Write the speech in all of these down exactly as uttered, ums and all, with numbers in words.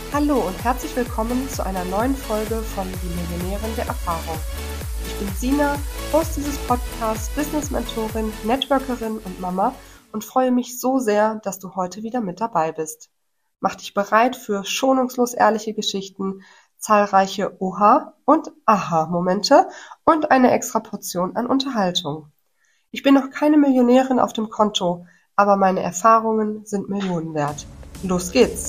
Hallo und herzlich willkommen zu einer neuen Folge von Die Millionärin der Erfahrung. Ich bin Sina, Host dieses Podcasts, Business-Mentorin, Networkerin und Mama und freue mich so sehr, dass du heute wieder mit dabei bist. Mach dich bereit für schonungslos ehrliche Geschichten, zahlreiche Oha- und Aha-Momente und eine extra Portion an Unterhaltung. Ich bin noch keine Millionärin auf dem Konto, aber meine Erfahrungen sind Millionen wert. Los geht's!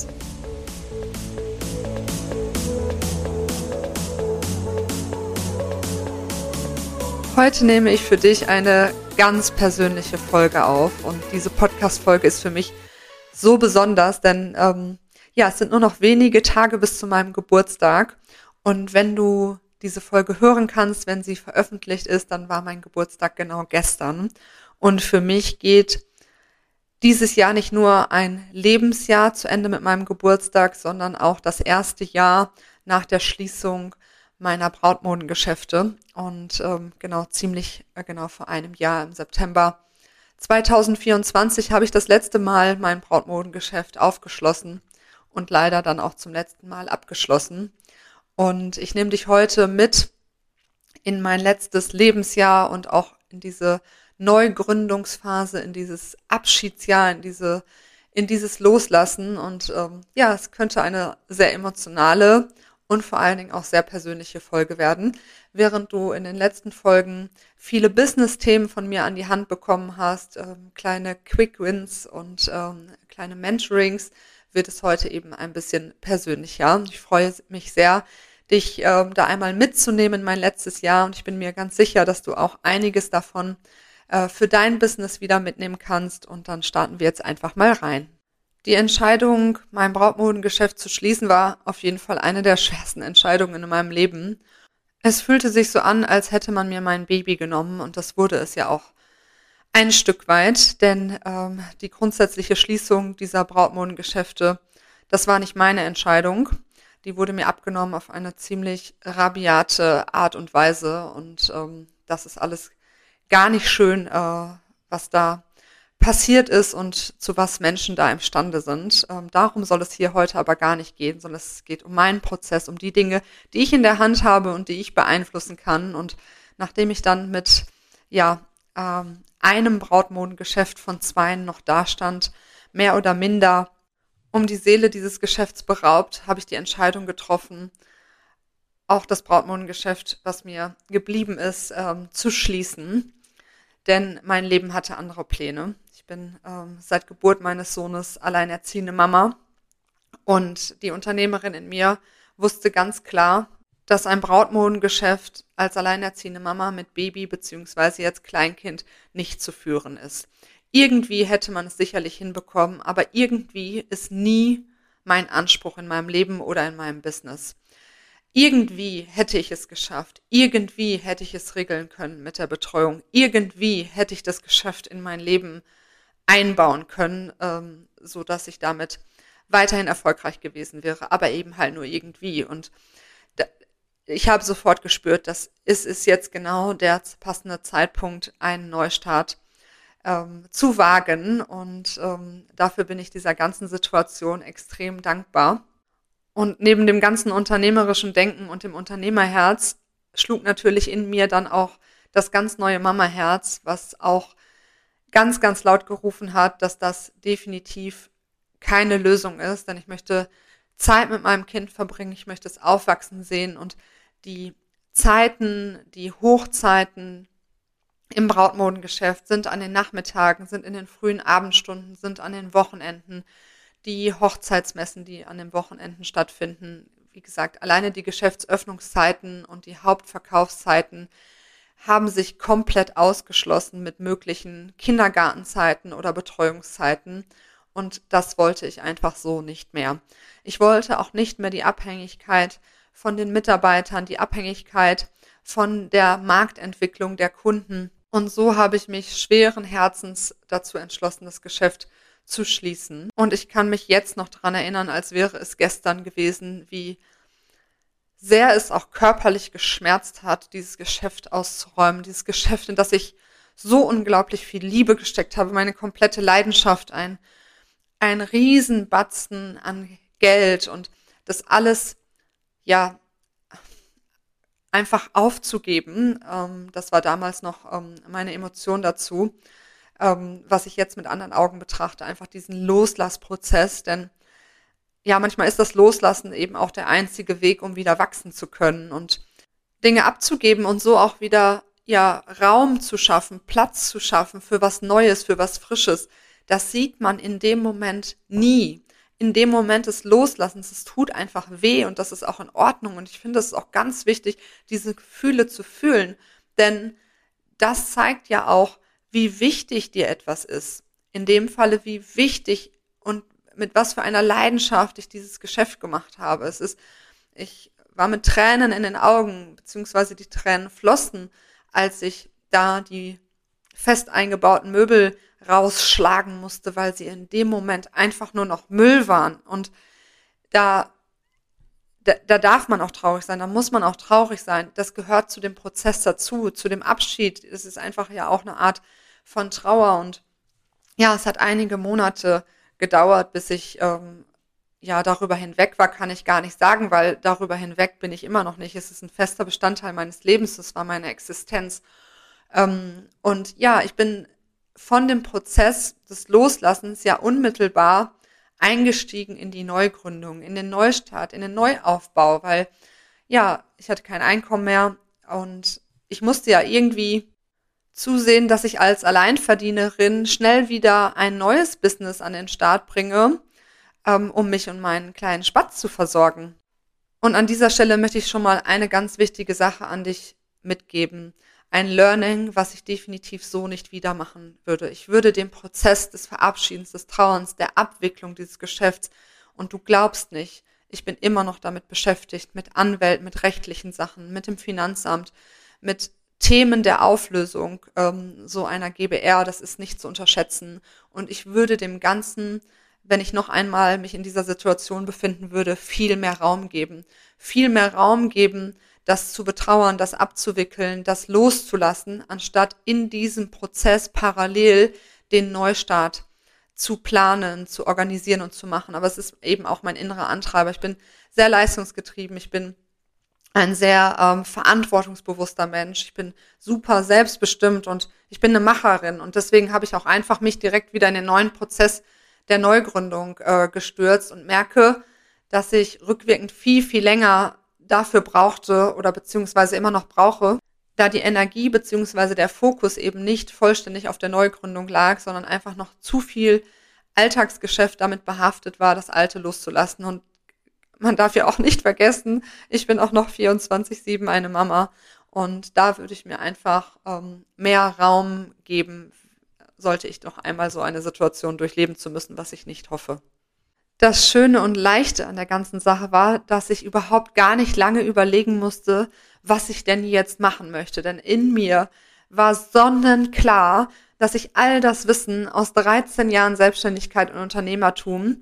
Heute nehme ich für dich eine ganz persönliche Folge auf und diese Podcast-Folge ist für mich so besonders, denn ähm, ja, es sind nur noch wenige Tage bis zu meinem Geburtstag und wenn du diese Folge hören kannst, wenn sie veröffentlicht ist, dann war mein Geburtstag genau gestern und für mich geht dieses Jahr nicht nur ein Lebensjahr zu Ende mit meinem Geburtstag, sondern auch das erste Jahr nach der Schließung meiner Brautmodengeschäfte und ähm, genau ziemlich äh, genau vor einem Jahr im September zweitausendvierundzwanzig habe ich das letzte Mal mein Brautmodengeschäft aufgeschlossen und leider dann auch zum letzten Mal abgeschlossen. Und ich nehme dich heute mit in mein letztes Lebensjahr und auch in diese Neugründungsphase, in dieses Abschiedsjahr, in diese in dieses Loslassen und ähm, ja, es könnte eine sehr emotionale und vor allen Dingen auch sehr persönliche Folge werden. Während du in den letzten Folgen viele Business-Themen von mir an die Hand bekommen hast, ähm, kleine Quick-Wins und ähm, kleine Mentorings, wird es heute eben ein bisschen persönlicher. Ich freue mich sehr, dich ähm, da einmal mitzunehmen in mein letztes Jahr und ich bin mir ganz sicher, dass du auch einiges davon äh, für dein Business wieder mitnehmen kannst und dann starten wir jetzt einfach mal rein. Die Entscheidung, mein Brautmodengeschäft zu schließen, war auf jeden Fall eine der schwersten Entscheidungen in meinem Leben. Es fühlte sich so an, als hätte man mir mein Baby genommen und das wurde es ja auch ein Stück weit, denn ähm, die grundsätzliche Schließung dieser Brautmodengeschäfte, das war nicht meine Entscheidung. Die wurde mir abgenommen auf eine ziemlich rabiate Art und Weise und ähm, das ist alles gar nicht schön, äh, was da passiert ist und zu was Menschen da imstande sind. Ähm, darum soll es hier heute aber gar nicht gehen, sondern es geht um meinen Prozess, um die Dinge, die ich in der Hand habe und die ich beeinflussen kann. Und nachdem ich dann mit ja ähm, einem Brautmodengeschäft von zweien noch dastand, mehr oder minder um die Seele dieses Geschäfts beraubt, habe ich die Entscheidung getroffen, auch das Brautmodengeschäft, was mir geblieben ist, ähm, zu schließen. Denn mein Leben hatte andere Pläne. Ich bin ähm, seit Geburt meines Sohnes alleinerziehende Mama und die Unternehmerin in mir wusste ganz klar, dass ein Brautmodengeschäft als alleinerziehende Mama mit Baby beziehungsweise jetzt Kleinkind nicht zu führen ist. Irgendwie hätte man es sicherlich hinbekommen, aber irgendwie ist nie mein Anspruch in meinem Leben oder in meinem Business. Irgendwie hätte ich es geschafft. Irgendwie hätte ich es regeln können mit der Betreuung. Irgendwie hätte ich das Geschäft in mein Leben einbauen können, ähm, so dass ich damit weiterhin erfolgreich gewesen wäre, aber eben halt nur irgendwie. Und da, ich habe sofort gespürt, dass es ist jetzt genau der passende Zeitpunkt, einen Neustart ähm, zu wagen. Und ähm, dafür bin ich dieser ganzen Situation extrem dankbar. Und neben dem ganzen unternehmerischen Denken und dem Unternehmerherz schlug natürlich in mir dann auch das ganz neue Mamaherz, was auch ganz, ganz laut gerufen hat, dass das definitiv keine Lösung ist, denn ich möchte Zeit mit meinem Kind verbringen, ich möchte es aufwachsen sehen und die Zeiten, die Hochzeiten im Brautmodengeschäft sind an den Nachmittagen, sind in den frühen Abendstunden, sind an den Wochenenden, die Hochzeitsmessen, die an den Wochenenden stattfinden. Wie gesagt, alleine die Geschäftsöffnungszeiten und die Hauptverkaufszeiten haben sich komplett ausgeschlossen mit möglichen Kindergartenzeiten oder Betreuungszeiten. Und das wollte ich einfach so nicht mehr. Ich wollte auch nicht mehr die Abhängigkeit von den Mitarbeitern, die Abhängigkeit von der Marktentwicklung der Kunden. Und so habe ich mich schweren Herzens dazu entschlossen, das Geschäft zu schließen. Und ich kann mich jetzt noch daran erinnern, als wäre es gestern gewesen, wie sehr es auch körperlich geschmerzt hat, dieses Geschäft auszuräumen, dieses Geschäft, in das ich so unglaublich viel Liebe gesteckt habe, meine komplette Leidenschaft, ein, ein Riesenbatzen an Geld und das alles, ja, einfach aufzugeben. Ähm, das war damals noch ähm, meine Emotion dazu, ähm, was ich jetzt mit anderen Augen betrachte, einfach diesen Loslassprozess, denn ja, manchmal ist das Loslassen eben auch der einzige Weg, um wieder wachsen zu können und Dinge abzugeben und so auch wieder, ja, Raum zu schaffen, Platz zu schaffen für was Neues, für was Frisches. Das sieht man in dem Moment nie. In dem Moment des Loslassens, es tut einfach weh und das ist auch in Ordnung. Und ich finde, es ist auch ganz wichtig, diese Gefühle zu fühlen, denn das zeigt ja auch, wie wichtig dir etwas ist. In dem Falle, wie wichtig und mit was für einer Leidenschaft ich dieses Geschäft gemacht habe. Es ist, ich war mit Tränen in den Augen, beziehungsweise die Tränen flossen, als ich da die fest eingebauten Möbel rausschlagen musste, weil sie in dem Moment einfach nur noch Müll waren. Und da, da, da darf man auch traurig sein, da muss man auch traurig sein. Das gehört zu dem Prozess dazu, zu dem Abschied. Es ist einfach ja auch eine Art von Trauer. Und ja, es hat einige Monate gedauert, bis ich ähm, ja darüber hinweg war, kann ich gar nicht sagen, weil darüber hinweg bin ich immer noch nicht. Es ist ein fester Bestandteil meines Lebens, es war meine Existenz. Ähm, und ja, ich bin von dem Prozess des Loslassens ja unmittelbar eingestiegen in die Neugründung, in den Neustart, in den Neuaufbau, weil ja, ich hatte kein Einkommen mehr und ich musste ja irgendwie zusehen, dass ich als Alleinverdienerin schnell wieder ein neues Business an den Start bringe, ähm, um mich und meinen kleinen Spatz zu versorgen. Und an dieser Stelle möchte ich schon mal eine ganz wichtige Sache an dich mitgeben. Ein Learning, was ich definitiv so nicht wieder machen würde. Ich würde den Prozess des Verabschiedens, des Trauerns, der Abwicklung dieses Geschäfts, und du glaubst nicht, ich bin immer noch damit beschäftigt, mit Anwälten, mit rechtlichen Sachen, mit dem Finanzamt, mit Themen der Auflösung ähm, so einer G b R, das ist nicht zu unterschätzen. Und ich würde dem Ganzen, wenn ich noch einmal mich in dieser Situation befinden würde, viel mehr Raum geben. Viel mehr Raum geben, das zu betrauern, das abzuwickeln, das loszulassen, anstatt in diesem Prozess parallel den Neustart zu planen, zu organisieren und zu machen. Aber es ist eben auch mein innerer Antreiber. Ich bin sehr leistungsgetrieben, ich bin ein sehr ähm, verantwortungsbewusster Mensch. Ich bin super selbstbestimmt und ich bin eine Macherin. Und deswegen habe ich auch einfach mich direkt wieder in den neuen Prozess der Neugründung äh, gestürzt und merke, dass ich rückwirkend viel, viel länger dafür brauchte oder beziehungsweise immer noch brauche, da die Energie beziehungsweise der Fokus eben nicht vollständig auf der Neugründung lag, sondern einfach noch zu viel Alltagsgeschäft damit behaftet war, das Alte loszulassen. Und man darf ja auch nicht vergessen, ich bin auch noch vierundzwanzig sieben eine Mama und da würde ich mir einfach ähm, mehr Raum geben, sollte ich noch einmal so eine Situation durchleben zu müssen, was ich nicht hoffe. Das Schöne und Leichte an der ganzen Sache war, dass ich überhaupt gar nicht lange überlegen musste, was ich denn jetzt machen möchte. Denn in mir war sonnenklar, dass ich all das Wissen aus dreizehn Jahren Selbstständigkeit und Unternehmertum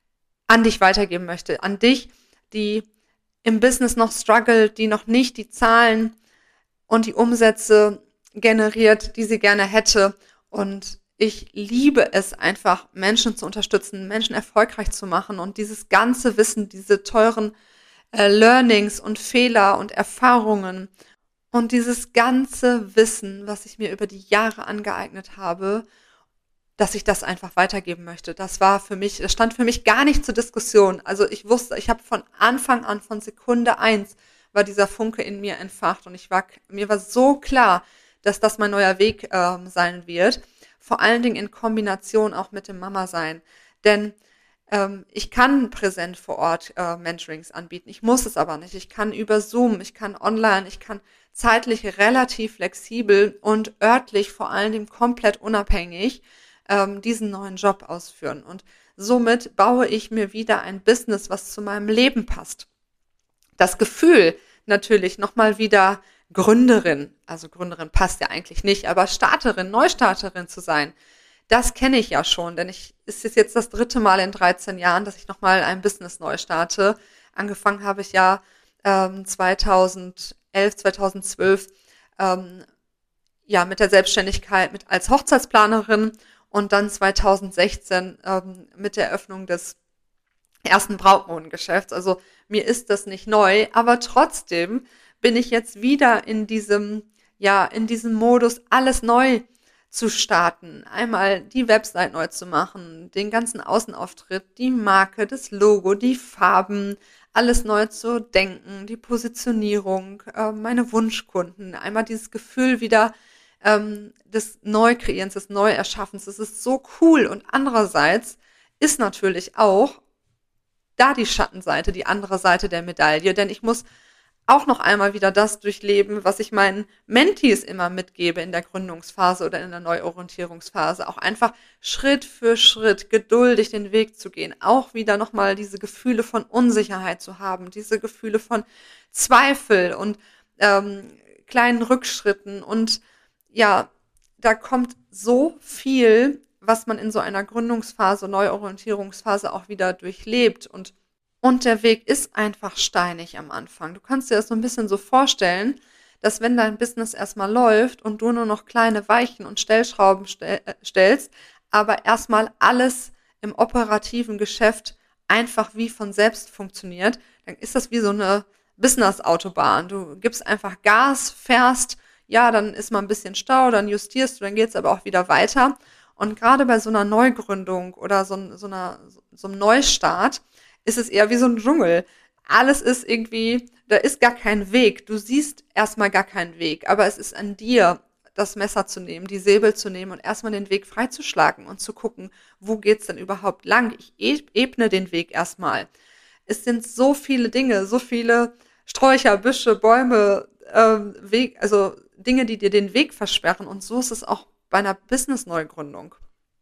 an dich weitergeben möchte. An dich, die im Business noch struggelt, die noch nicht die Zahlen und die Umsätze generiert, die sie gerne hätte. Und ich liebe es einfach, Menschen zu unterstützen, Menschen erfolgreich zu machen und dieses ganze Wissen, diese teuren äh, Learnings und Fehler und Erfahrungen und dieses ganze Wissen, was ich mir über die Jahre angeeignet habe, dass ich das einfach weitergeben möchte. Das war für mich, das stand für mich gar nicht zur Diskussion. Also ich wusste, ich habe von Anfang an, von Sekunde eins, war dieser Funke in mir entfacht und ich war, mir war so klar, dass das mein neuer Weg ähm, sein wird. Vor allen Dingen in Kombination auch mit dem Mama-Sein. Denn ähm, ich kann präsent vor Ort äh, Mentorings anbieten. Ich muss es aber nicht. Ich kann über Zoom, ich kann online, ich kann zeitlich relativ flexibel und örtlich vor allen Dingen komplett unabhängig ähm, diesen neuen Job ausführen. Und somit baue ich mir wieder ein Business, was zu meinem Leben passt. Das Gefühl natürlich nochmal wieder Gründerin, also Gründerin passt ja eigentlich nicht, aber Starterin, Neustarterin zu sein, das kenne ich ja schon, denn ich es ist jetzt das dritte Mal in dreizehn Jahren, dass ich nochmal ein Business neu starte. Angefangen habe ich ja ähm, zweitausendelf, zweitausendzwölf ähm, ja mit der Selbstständigkeit mit als Hochzeitsplanerin und dann zweitausendsechzehn ähm, mit der Eröffnung des ersten Brautmodengeschäfts. Also mir ist das nicht neu, aber trotzdem bin ich jetzt wieder in diesem, ja, in diesem Modus, alles neu zu starten. Einmal die Website neu zu machen, den ganzen Außenauftritt, die Marke, das Logo, die Farben, alles neu zu denken, die Positionierung, äh, meine Wunschkunden, einmal dieses Gefühl wieder ähm, des Neukreierens, des Neuerschaffens. Das ist so cool. Und andererseits ist natürlich auch da die Schattenseite, die andere Seite der Medaille, denn ich muss auch noch einmal wieder das durchleben, was ich meinen Mentees immer mitgebe in der Gründungsphase oder in der Neuorientierungsphase. Auch einfach Schritt für Schritt geduldig den Weg zu gehen. Auch wieder nochmal diese Gefühle von Unsicherheit zu haben, diese Gefühle von Zweifel und ähm, kleinen Rückschritten. Und ja, da kommt so viel, was man in so einer Gründungsphase, Neuorientierungsphase auch wieder durchlebt. Und Und der Weg ist einfach steinig am Anfang. Du kannst dir das so ein bisschen so vorstellen, dass wenn dein Business erstmal läuft und du nur noch kleine Weichen und Stellschrauben stell, äh, stellst, aber erstmal alles im operativen Geschäft einfach wie von selbst funktioniert, dann ist das wie so eine Business-Autobahn. Du gibst einfach Gas, fährst, ja, dann ist mal ein bisschen Stau, dann justierst du, dann geht's aber auch wieder weiter. Und gerade bei so einer Neugründung oder so, so, einer, so einem Neustart, ist es eher wie so ein Dschungel. Alles ist irgendwie, da ist gar kein Weg. Du siehst erstmal gar keinen Weg, aber es ist an dir, das Messer zu nehmen, die Säbel zu nehmen und erstmal den Weg freizuschlagen und zu gucken, wo geht's denn überhaupt lang? Ich ebne den Weg erstmal. Es sind so viele Dinge, so viele Sträucher, Büsche, Bäume, ähm, Weg, also Dinge, die dir den Weg versperren. Und so ist es auch bei einer Business-Neugründung.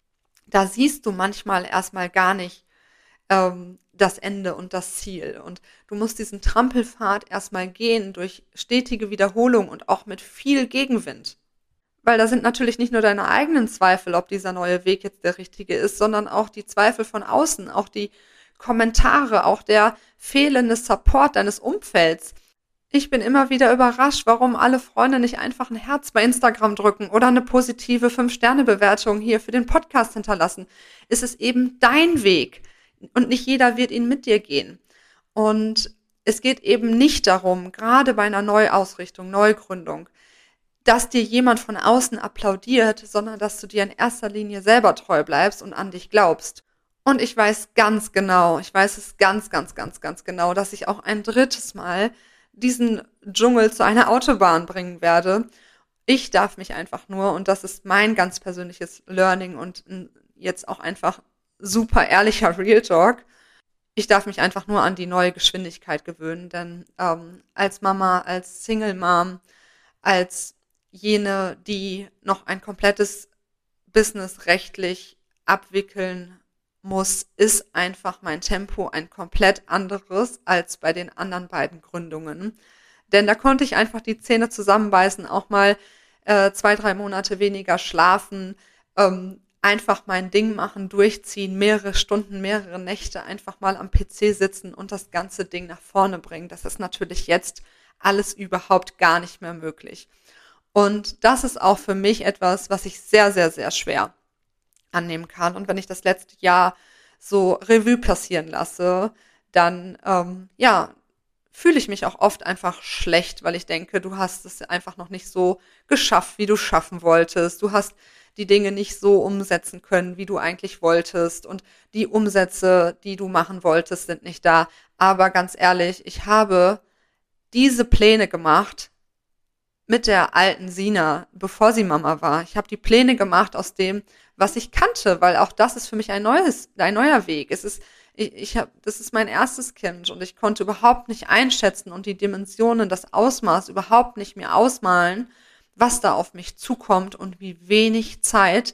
Da siehst du manchmal erstmal gar nicht ähm, das Ende und das Ziel. Und du musst diesen Trampelpfad erstmal gehen durch stetige Wiederholung und auch mit viel Gegenwind. Weil da sind natürlich nicht nur deine eigenen Zweifel, ob dieser neue Weg jetzt der richtige ist, sondern auch die Zweifel von außen, auch die Kommentare, auch der fehlende Support deines Umfelds. Ich bin immer wieder überrascht, warum alle Freunde nicht einfach ein Herz bei Instagram drücken oder eine positive fünf Sterne Bewertung hier für den Podcast hinterlassen. Es ist eben dein Weg und nicht jeder wird ihn mit dir gehen. Und es geht eben nicht darum, gerade bei einer Neuausrichtung, Neugründung, dass dir jemand von außen applaudiert, sondern dass du dir in erster Linie selber treu bleibst und an dich glaubst. Und ich weiß ganz genau, ich weiß es ganz, ganz, ganz, ganz genau, dass ich auch ein drittes Mal diesen Dschungel zu einer Autobahn bringen werde. Ich darf mich einfach nur, und das ist mein ganz persönliches Learning und jetzt auch einfach super ehrlicher Real Talk, ich darf mich einfach nur an die neue Geschwindigkeit gewöhnen, denn ähm, als Mama, als Single Mom, als jene, die noch ein komplettes Business rechtlich abwickeln muss, ist einfach mein Tempo ein komplett anderes als bei den anderen beiden Gründungen. Denn da konnte ich einfach die Zähne zusammenbeißen, auch mal äh, zwei, drei Monate weniger schlafen, ähm, einfach mein Ding machen, durchziehen, mehrere Stunden, mehrere Nächte einfach mal am P C sitzen und das ganze Ding nach vorne bringen. Das ist natürlich jetzt alles überhaupt gar nicht mehr möglich. Und das ist auch für mich etwas, was ich sehr, sehr, sehr schwer annehmen kann. Und wenn ich das letzte Jahr so Revue passieren lasse, dann, ähm, ja, fühle ich mich auch oft einfach schlecht, weil ich denke, du hast es einfach noch nicht so geschafft, wie du schaffen wolltest. Du hast die Dinge nicht so umsetzen können, wie du eigentlich wolltest. Und die Umsätze, die du machen wolltest, sind nicht da. Aber ganz ehrlich, ich habe diese Pläne gemacht mit der alten Sina, bevor sie Mama war. Ich habe die Pläne gemacht aus dem, was ich kannte, weil auch das ist für mich ein neues, ein neuer Weg. Es ist, ich, ich habe, das ist mein erstes Kind und ich konnte überhaupt nicht einschätzen und die Dimensionen, das Ausmaß überhaupt nicht mehr ausmalen, was da auf mich zukommt und wie wenig Zeit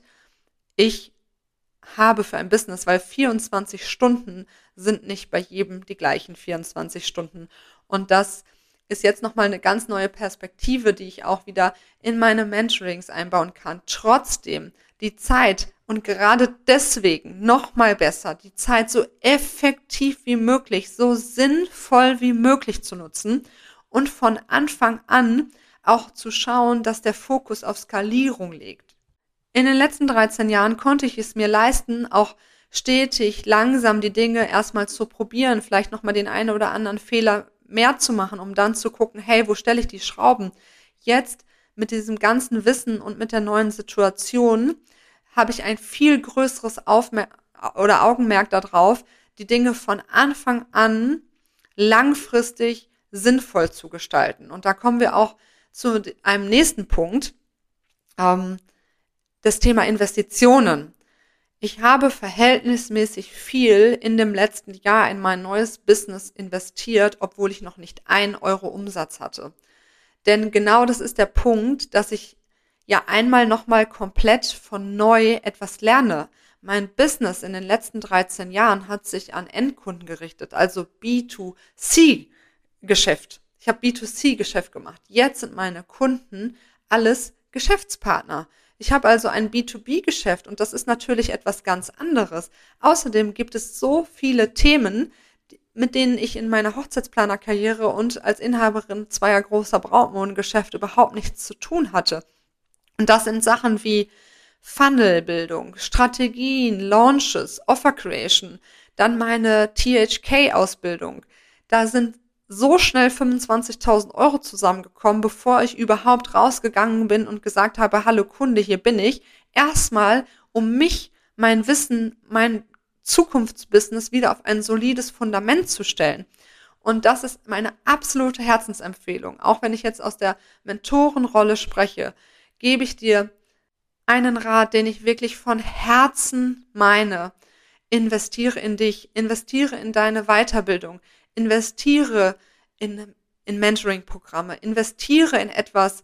ich habe für ein Business, weil vierundzwanzig Stunden sind nicht bei jedem die gleichen vierundzwanzig Stunden. Und das ist jetzt nochmal eine ganz neue Perspektive, die ich auch wieder in meine Mentorings einbauen kann. Trotzdem die Zeit und gerade deswegen nochmal besser, die Zeit so effektiv wie möglich, so sinnvoll wie möglich zu nutzen und von Anfang an auch zu schauen, dass der Fokus auf Skalierung liegt. In den letzten dreizehn Jahren konnte ich es mir leisten, auch stetig, langsam die Dinge erstmal zu probieren, vielleicht nochmal den einen oder anderen Fehler mehr zu machen, um dann zu gucken, hey, wo stelle ich die Schrauben? Jetzt mit diesem ganzen Wissen und mit der neuen Situation habe ich ein viel größeres Aufmer- oder Augenmerk darauf, die Dinge von Anfang an langfristig sinnvoll zu gestalten. Und da kommen wir auch zu einem nächsten Punkt, ähm, das Thema Investitionen. Ich habe verhältnismäßig viel in dem letzten Jahr in mein neues Business investiert, obwohl ich noch nicht ein Euro Umsatz hatte. Denn genau das ist der Punkt, dass ich ja einmal nochmal komplett von neu etwas lerne. Mein Business in den letzten dreizehn Jahren hat sich an Endkunden gerichtet, also B zwei C Geschäft. Ich habe B zwei C Geschäft gemacht. Jetzt sind meine Kunden alles Geschäftspartner. Ich habe also ein B zwei B Geschäft und das ist natürlich etwas ganz anderes. Außerdem gibt es so viele Themen, mit denen ich in meiner Hochzeitsplanerkarriere und als Inhaberin zweier großer Brautmodengeschäfte überhaupt nichts zu tun hatte. Und das sind Sachen wie Funnelbildung, Strategien, Launches, Offer Creation, dann meine T H K-Ausbildung. Da sind so schnell fünfundzwanzigtausend Euro zusammengekommen, bevor ich überhaupt rausgegangen bin und gesagt habe, hallo Kunde, hier bin ich. Erstmal, um mich, mein Wissen, mein Zukunftsbusiness wieder auf ein solides Fundament zu stellen. Und das ist meine absolute Herzensempfehlung. Auch wenn ich jetzt aus der Mentorenrolle spreche, gebe ich dir einen Rat, den ich wirklich von Herzen meine. Investiere in dich, investiere in deine Weiterbildung, investiere in, in Mentoring-Programme, investiere in etwas,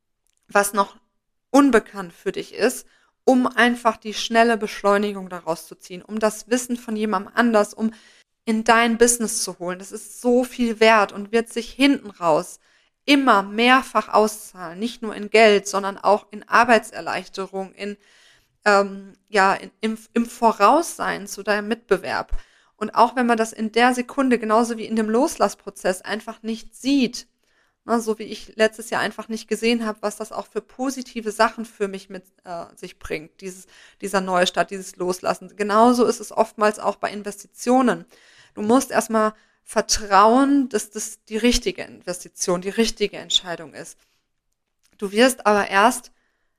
was noch unbekannt für dich ist, um einfach die schnelle Beschleunigung daraus zu ziehen, um das Wissen von jemandem anders, um in dein Business zu holen. Das ist so viel wert und wird sich hinten raus immer mehrfach auszahlen, nicht nur in Geld, sondern auch in Arbeitserleichterung, in ähm, ja in, im, im Voraussein zu deinem Mitbewerb. Und auch wenn man das in der Sekunde, genauso wie in dem Loslassprozess, einfach nicht sieht, ne, so wie ich letztes Jahr einfach nicht gesehen habe, was das auch für positive Sachen für mich mit äh, sich bringt, dieses, dieser Neustart, dieses Loslassen. Genauso ist es oftmals auch bei Investitionen. Du musst erstmal vertrauen, dass das die richtige Investition, die richtige Entscheidung ist. Du wirst aber erst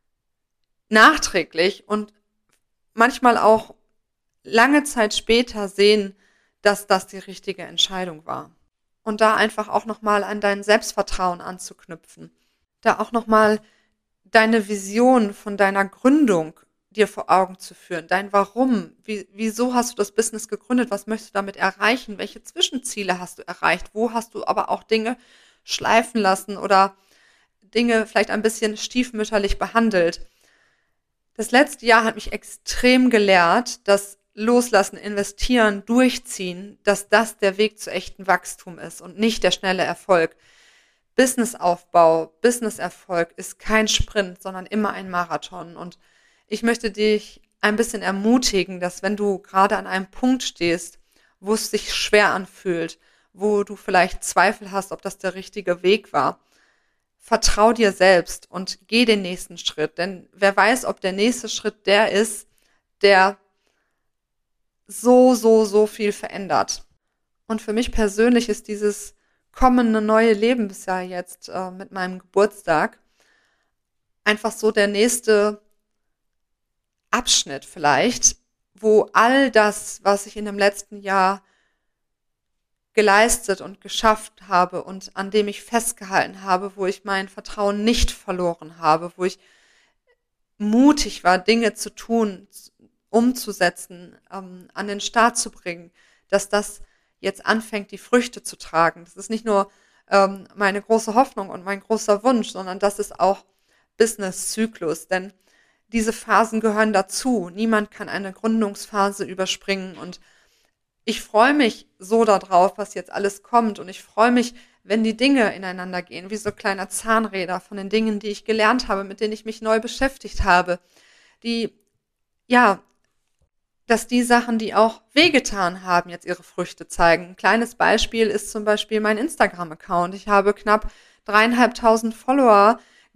nachträglich und manchmal auch lange Zeit später sehen, dass das die richtige Entscheidung war. Und da einfach auch nochmal an dein Selbstvertrauen anzuknüpfen. Da auch nochmal deine Vision von deiner Gründung dir vor Augen zu führen. Dein Warum. Wie, wieso hast du das Business gegründet? Was möchtest du damit erreichen? Welche Zwischenziele hast du erreicht? Wo hast du aber auch Dinge schleifen lassen oder Dinge vielleicht ein bisschen stiefmütterlich behandelt? Das letzte Jahr hat mich extrem gelehrt, dass Loslassen, investieren, durchziehen, dass das der Weg zu echtem Wachstum ist und nicht der schnelle Erfolg. Businessaufbau, Businesserfolg ist kein Sprint, sondern immer ein Marathon. Und ich möchte dich ein bisschen ermutigen, dass wenn du gerade an einem Punkt stehst, wo es sich schwer anfühlt, wo du vielleicht Zweifel hast, ob das der richtige Weg war, vertrau dir selbst und geh den nächsten Schritt. Denn wer weiß, ob der nächste Schritt der ist, der so, so, so viel verändert. Und für mich persönlich ist dieses kommende neue Lebensjahr jetzt äh, mit meinem Geburtstag einfach so der nächste Abschnitt vielleicht, wo all das, was ich in dem letzten Jahr geleistet und geschafft habe und an dem ich festgehalten habe, wo ich mein Vertrauen nicht verloren habe, wo ich mutig war, Dinge zu tun, umzusetzen, ähm, an den Start zu bringen, dass das jetzt anfängt, die Früchte zu tragen. Das ist nicht nur ähm, meine große Hoffnung und mein großer Wunsch, sondern das ist auch Business-Zyklus, denn diese Phasen gehören dazu. Niemand kann eine Gründungsphase überspringen und ich freue mich so darauf, was jetzt alles kommt und ich freue mich, wenn die Dinge ineinander gehen, wie so kleine Zahnräder von den Dingen, die ich gelernt habe, mit denen ich mich neu beschäftigt habe, die, ja, dass die Sachen, die auch wehgetan haben, jetzt ihre Früchte zeigen. Ein kleines Beispiel ist zum Beispiel mein Instagram-Account. Ich habe knapp dreieinhalbtausend Follower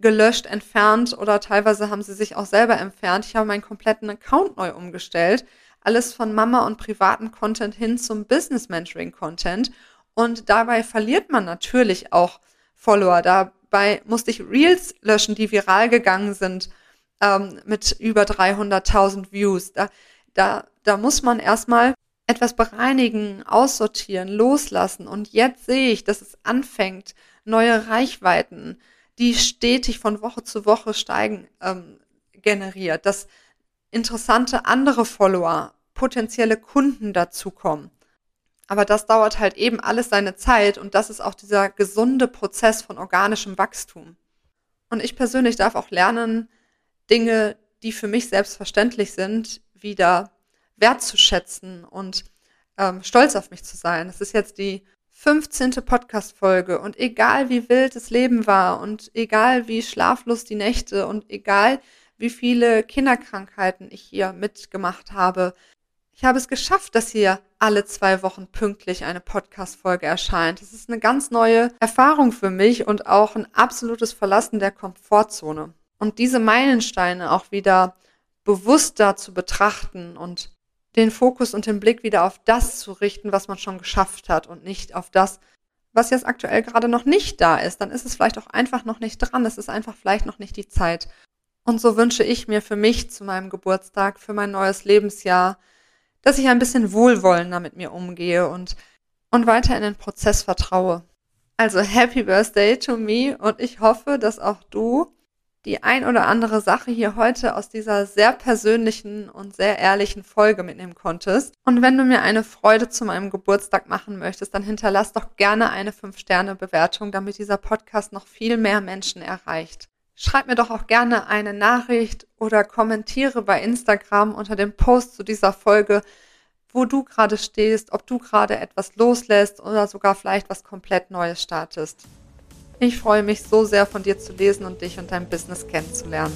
gelöscht, entfernt oder teilweise haben sie sich auch selber entfernt. Ich habe meinen kompletten Account neu umgestellt. Alles von Mama und privaten Content hin zum Business-Mentoring-Content. Und dabei verliert man natürlich auch Follower. Dabei musste ich Reels löschen, die viral gegangen sind, ähm, mit über dreihunderttausend Views. Da, da, da muss man erstmal etwas bereinigen, aussortieren, loslassen. Und jetzt sehe ich, dass es anfängt, neue Reichweiten, die stetig von Woche zu Woche steigen, ähm, generiert, dass interessante andere Follower, potenzielle Kunden dazukommen. Aber das dauert halt eben alles seine Zeit und das ist auch dieser gesunde Prozess von organischem Wachstum. Und ich persönlich darf auch lernen, Dinge, die für mich selbstverständlich sind, wieder wertzuschätzen und ähm, stolz auf mich zu sein. Das ist jetzt die fünfzehnte Podcast-Folge und egal wie wild das Leben war und egal wie schlaflos die Nächte und egal wie viele Kinderkrankheiten ich hier mitgemacht habe, ich habe es geschafft, dass hier alle zwei Wochen pünktlich eine Podcast-Folge erscheint. Das ist eine ganz neue Erfahrung für mich und auch ein absolutes Verlassen der Komfortzone. Und diese Meilensteine auch wieder bewusster zu betrachten und den Fokus und den Blick wieder auf das zu richten, was man schon geschafft hat und nicht auf das, was jetzt aktuell gerade noch nicht da ist. Dann ist es vielleicht auch einfach noch nicht dran. Es ist einfach vielleicht noch nicht die Zeit. Und so wünsche ich mir für mich zu meinem Geburtstag, für mein neues Lebensjahr, dass ich ein bisschen wohlwollender mit mir umgehe und, und weiter in den Prozess vertraue. Also Happy Birthday to me und ich hoffe, dass auch du die ein oder andere Sache hier heute aus dieser sehr persönlichen und sehr ehrlichen Folge mitnehmen konntest. Und wenn du mir eine Freude zu meinem Geburtstag machen möchtest, dann hinterlass doch gerne eine fünf Sterne Bewertung, damit dieser Podcast noch viel mehr Menschen erreicht. Schreib mir doch auch gerne eine Nachricht oder kommentiere bei Instagram unter dem Post zu dieser Folge, wo du gerade stehst, ob du gerade etwas loslässt oder sogar vielleicht was komplett Neues startest. Ich freue mich so sehr, von dir zu lesen und dich und dein Business kennenzulernen.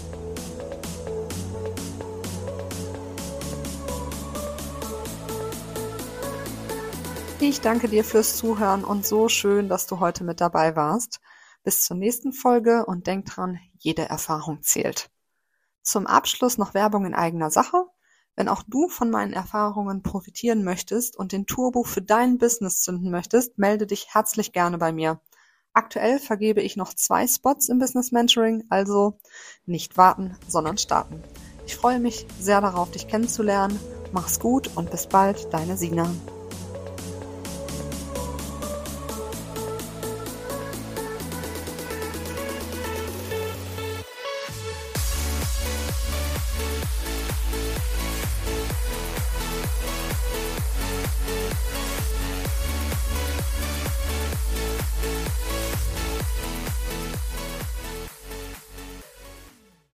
Ich danke dir fürs Zuhören und so schön, dass du heute mit dabei warst. Bis zur nächsten Folge und denk dran, jede Erfahrung zählt. Zum Abschluss noch Werbung in eigener Sache. Wenn auch du von meinen Erfahrungen profitieren möchtest und den Turbo für dein Business zünden möchtest, melde dich herzlich gerne bei mir. Aktuell vergebe ich noch zwei Spots im Business Mentoring, also nicht warten, sondern starten. Ich freue mich sehr darauf, dich kennenzulernen. Mach's gut und bis bald, deine Sina.